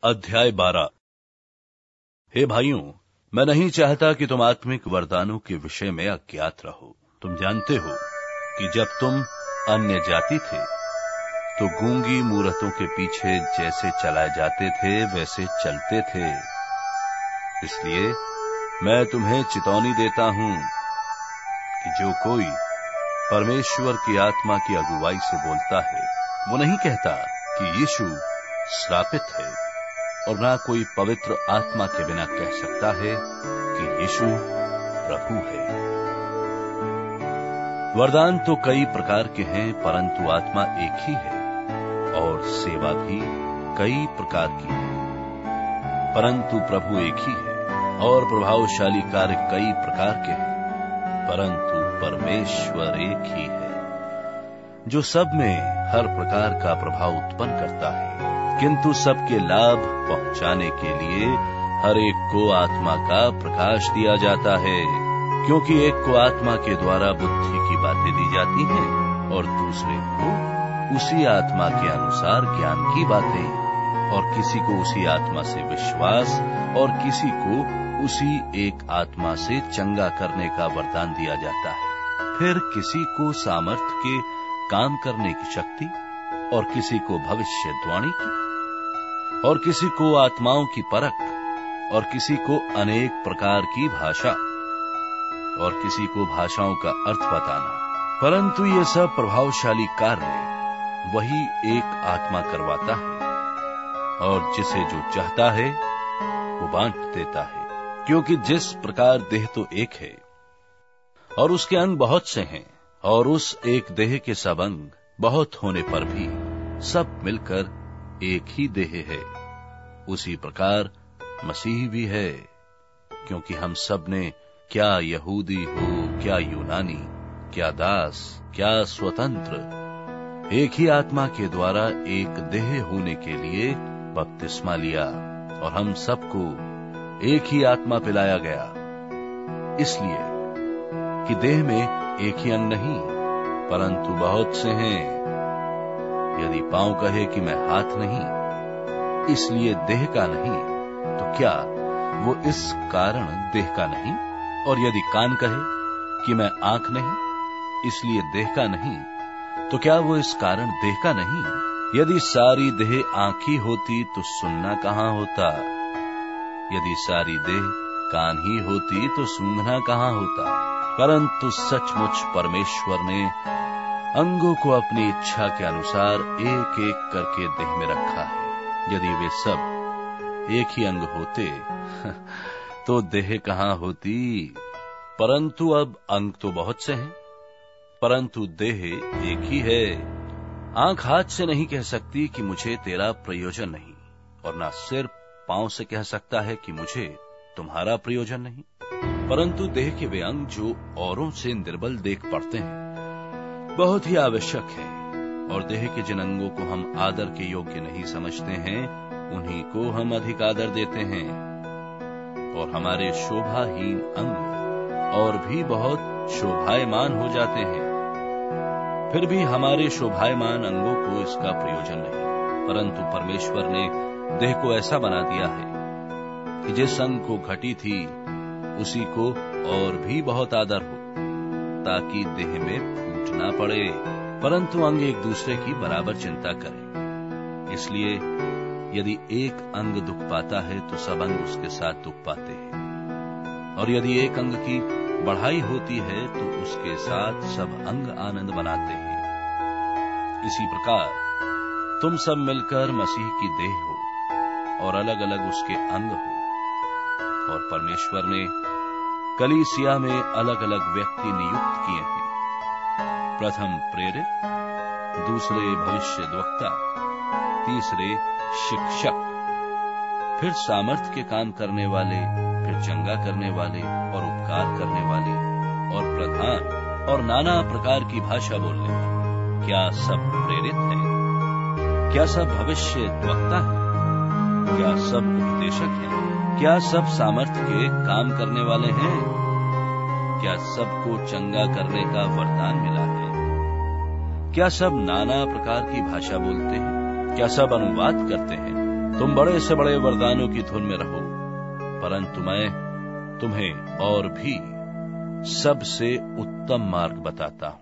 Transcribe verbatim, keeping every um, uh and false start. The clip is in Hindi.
अध्याय बारह। हे भाइयों, मैं नहीं चाहता कि तुम आत्मिक वरदानों के विषय में अज्ञात रहो। तुम जानते हो कि जब तुम अन्य जाति थे तो गूंगी मूरतों के पीछे जैसे चलाए जाते थे वैसे चलते थे। इसलिए मैं तुम्हें चितौनी देता हूं कि जो कोई परमेश्वर की आत्मा की अगुवाई से बोलता है वो नहीं कहता कि यीशु श्रापित है, और ना कोई पवित्र आत्मा के बिना कह सकता है कि यीशु प्रभु है। वरदान तो कई प्रकार के हैं, परंतु आत्मा एक ही है, और सेवा भी कई प्रकार की है, परंतु प्रभु एक ही है। और प्रभावशाली कार्य कई प्रकार के हैं, परंतु परमेश्वर एक ही है, जो सब में हर प्रकार का प्रभाव उत्पन्न करता है, किंतु सबके लाभ पहुंचाने के लिए हर एक को आत्मा का प्रकाश दिया जाता है। क्योंकि एक को आत्मा के द्वारा बुद्धि की बातें दी जाती हैं और दूसरे को उसी आत्मा के अनुसार ज्ञान की बातें, और किसी को उसी आत्मा से विश्वास और किसी को उसी एक आत्मा से चंगा करने का वरदान दिया जाता है। फिर किसी को सामर्थ्य के काम करने की शक्ति, और किसी को भविष्यवाणी की, और किसी को आत्माओं की परख, और किसी को अनेक प्रकार की भाषा, और किसी को भाषाओं का अर्थ बताना। परंतु ये सब प्रभावशाली कार्य वही एक आत्मा करवाता है, और जिसे जो चाहता है वो बांट देता है। क्योंकि जिस प्रकार देह तो एक है और उसके अंग बहुत से हैं, और उस एक देह के सब अंग बहुत होने पर भी सब मिलकर एक ही देह है, उसी प्रकार मसीह भी है। क्योंकि हम सब ने, क्या यहूदी हो क्या यूनानी, क्या दास क्या स्वतंत्र, एक ही आत्मा के द्वारा एक देह होने के लिए बपतिस्मा लिया, और हम सबको एक ही आत्मा पिलाया गया। इसलिए कि देह में एक ही अंग नहीं, परंतु बहुत से हैं। यदि पांव कहे कि मैं हाथ नहीं, इसलिए देह का नहीं, तो क्या वो इस कारण देह का नहीं? और यदि कान कहे कि मैं आंख नहीं, इसलिए देह का नहीं, तो क्या वो इस कारण देह का नहीं? यदि सारी देह आंख ही होती तो सुनना कहां होता? यदि सारी देह कान ही होती तो सूंघना कहां होता? परंतु सचमुच परमेश्वर ने अंगों को अपनी इच्छा के अनुसार एक एक करके देह में रखा है। यदि वे सब एक ही अंग होते तो देह कहां होती? परंतु अब अंग तो बहुत से हैं, परंतु देह एक ही है। आंख हाथ से नहीं कह सकती कि मुझे तेरा प्रयोजन नहीं, और ना सिर पांव से कह सकता है कि मुझे तुम्हारा प्रयोजन नहीं। परंतु देह के वे अंग जो औरों से निर्बल देख पड़ते हैं बहुत ही आवश्यक है, और देह के जिन अंगों को हम आदर के योग्य नहीं समझते हैं उन्हीं को हम अधिक आदर देते हैं। और हमारे शोभाहीन अंग और भी बहुत शोभायमान हो जाते हैं, फिर भी हमारे शोभायमान अंगों को इसका प्रयोजन नहीं। परंतु परमेश्वर ने देह को ऐसा बना दिया है कि जिस अंग को घटी थी उसी को और भी बहुत आदर हो, ताकि देह में फूट ना पड़े, परंतु अंग एक दूसरे की बराबर चिंता करें। इसलिए यदि एक अंग दुख पाता है तो सब अंग उसके साथ दुख पाते हैं, और यदि एक अंग की बढ़ाई होती है तो उसके साथ सब अंग आनंद बनाते हैं। इसी प्रकार तुम सब मिलकर मसीह की देह हो, और अलग अलग उसके अंग हो। और परमेश्वर ने कलीसिया में अलग अलग व्यक्ति नियुक्त किए हैं, प्रथम प्रेरित, दूसरे भविष्यद्वक्ता, तीसरे शिक्षक, फिर सामर्थ्य के काम करने वाले, फिर चंगा करने वाले और उपकार करने वाले, और प्रधान, और नाना प्रकार की भाषा बोलने वाले। क्या सब प्रेरित हैं? क्या सब भविष्यद्वक्ता हैं? क्या सब उपदेशक हैं? क्या सब सामर्थ्य के काम करने वाले हैं? क्या सबको चंगा करने का वरदान मिला है? क्या सब नाना प्रकार की भाषा बोलते हैं? क्या सब अनुवाद करते हैं? तुम बड़े से बड़े वरदानों की धुन में रहो, परंतु मैं तुम्हें और भी सबसे उत्तम मार्ग बताता हूं।